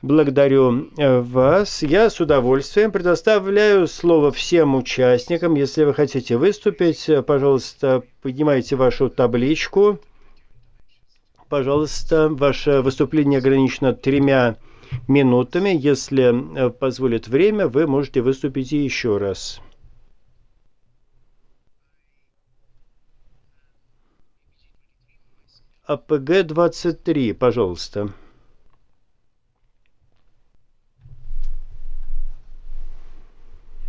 Благодарю вас. Я с удовольствием предоставляю слово всем участникам. Если вы хотите выступить, пожалуйста, поднимайте вашу табличку. Пожалуйста, ваше выступление ограничено 3 минутами. Если позволит время, вы можете выступить и еще раз. АПГ-23, пожалуйста.